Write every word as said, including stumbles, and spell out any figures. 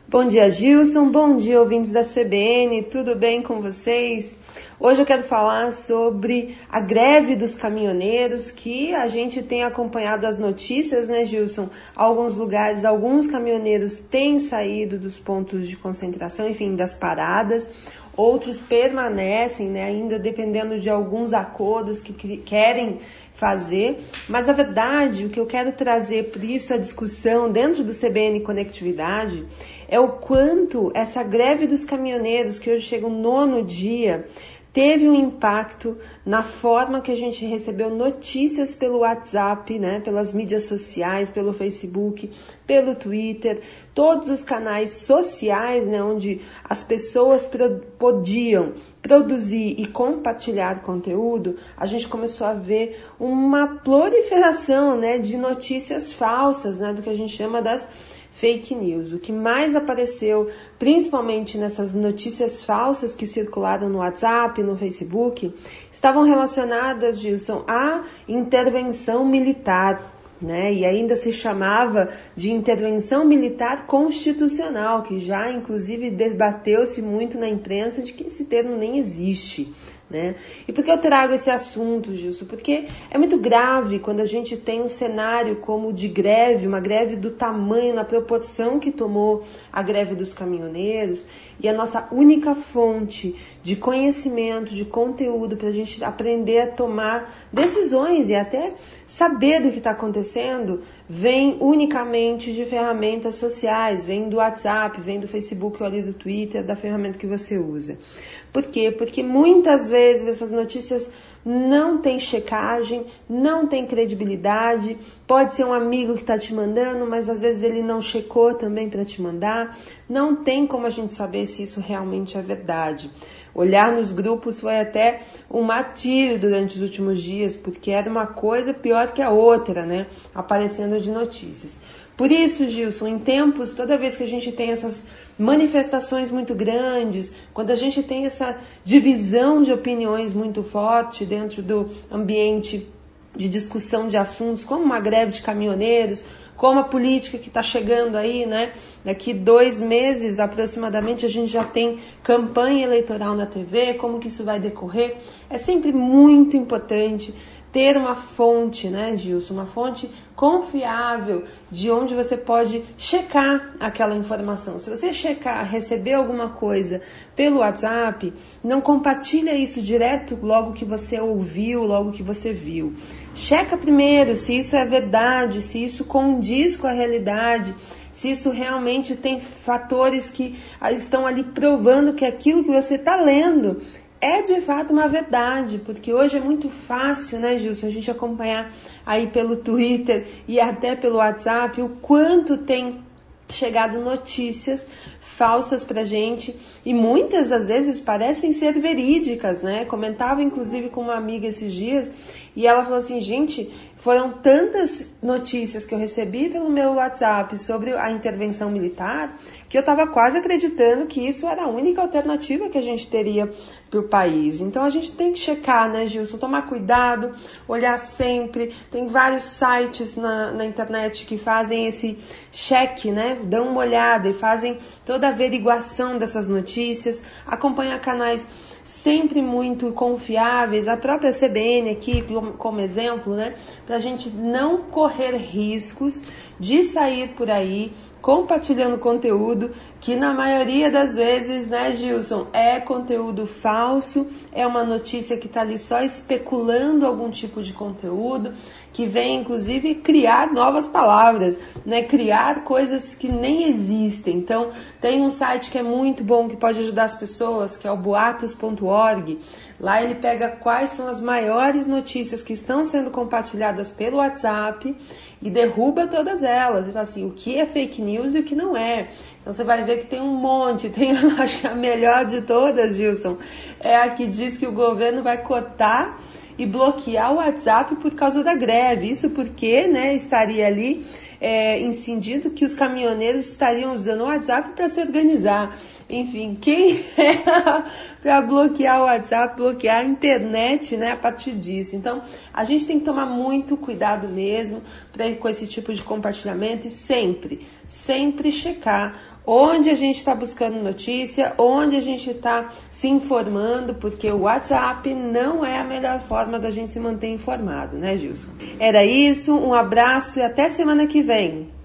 Bom dia, Gilson. Bom dia, ouvintes da C B N. Tudo bem com vocês? Hoje eu quero falar sobre a greve dos caminhoneiros, que a gente tem acompanhado as notícias, né, Gilson? Alguns lugares, alguns caminhoneiros têm saído dos pontos de concentração, enfim, das paradas. Outros permanecem, né, ainda dependendo de alguns acordos que querem fazer. Mas a verdade, o que eu quero trazer por isso a discussão dentro do C B N Conectividade é o quanto essa greve dos caminhoneiros, que hoje chega o nono dia, teve um impacto na forma que a gente recebeu notícias pelo WhatsApp, né, pelas mídias sociais, pelo Facebook, pelo Twitter, todos os canais sociais, né, onde as pessoas pro- podiam produzir e compartilhar conteúdo. A gente começou a ver uma proliferação, né, de notícias falsas, né, do que a gente chama das fake news. O que mais apareceu, principalmente nessas notícias falsas que circularam no WhatsApp, no Facebook, estavam relacionadas, Gilson, à intervenção militar, né? E ainda se chamava de intervenção militar constitucional, que já inclusive debateu-se muito na imprensa de que esse termo nem existe, né? E por que eu trago esse assunto, Gilson? Porque é muito grave quando a gente tem um cenário como de greve, uma greve do tamanho, na proporção que tomou a greve dos caminhoneiros, e a nossa única fonte de conhecimento, de conteúdo para a gente aprender a tomar decisões e até saber do que está acontecendo, vem unicamente de ferramentas sociais, vem do WhatsApp, vem do Facebook ou ali do Twitter, da ferramenta que você usa. Por quê? Porque muitas vezes essas notícias não têm checagem, não têm credibilidade. Pode ser um amigo que está te mandando, mas às vezes ele não checou também para te mandar. Não tem como a gente saber se isso realmente é verdade. Olhar nos grupos foi até um martírio durante os últimos dias, porque era uma coisa pior que a outra, né? Aparecendo de notícias. Por isso, Gilson, em tempos, toda vez que a gente tem essas manifestações muito grandes, quando a gente tem essa divisão de opiniões muito forte dentro do ambiente de discussão de assuntos, como uma greve de caminhoneiros, como a política que está chegando aí, né? Daqui dois meses aproximadamente a gente já tem campanha eleitoral na T V, como que isso vai decorrer? É sempre muito importante ter uma fonte, né, Gilson? Uma fonte confiável de onde você pode checar aquela informação. Se você checar, receber alguma coisa pelo WhatsApp, não compartilha isso direto logo que você ouviu, logo que você viu. Checa primeiro se isso é verdade, se isso condiz com a realidade, se isso realmente tem fatores que estão ali provando que aquilo que você está lendo é de fato uma verdade, porque hoje é muito fácil, né, Gilson, a gente acompanhar aí pelo Twitter e até pelo WhatsApp o quanto tem chegado notícias falsas pra gente e muitas às vezes parecem ser verídicas, né? Comentava inclusive com uma amiga esses dias e ela falou assim, gente, foram tantas notícias que eu recebi pelo meu WhatsApp sobre a intervenção militar que eu estava quase acreditando que isso era a única alternativa que a gente teria para o país. Então a gente tem que checar, né, Gilson? Tomar cuidado, olhar sempre. Tem vários sites na, na internet que fazem esse cheque, né? Dão uma olhada e fazem toda a averiguação dessas notícias. Acompanhar canais sempre muito confiáveis, a própria C B N aqui como exemplo, né, para a gente não correr riscos de sair por aí compartilhando conteúdo que na maioria das vezes, né, Gilson, é conteúdo falso, é uma notícia que está ali só especulando algum tipo de conteúdo, que vem inclusive criar novas palavras, né, criar coisas que nem existem. Então, tem um site que é muito bom, que pode ajudar as pessoas, que é o boatos ponto org. Lá ele pega quais são as maiores notícias que estão sendo compartilhadas pelo WhatsApp e derruba todas elas. E fala assim, o que é fake news e o que não é. Então você vai ver que tem um monte, tem, acho que a melhor de todas, Gilson, é a que diz que o governo vai cotar e bloquear o WhatsApp por causa da greve. Isso porque, né, estaria ali é, incidindo que os caminhoneiros estariam usando o WhatsApp para se organizar. Enfim, quem é para bloquear o WhatsApp, bloquear a internet, né, a partir disso? Então, a gente tem que tomar muito cuidado mesmo pra, com esse tipo de compartilhamento e sempre, sempre checar onde a gente está buscando notícia, onde a gente está se informando, porque o WhatsApp não é a melhor forma da gente se manter informado, né, Gilson? Era isso, um abraço e até semana que vem.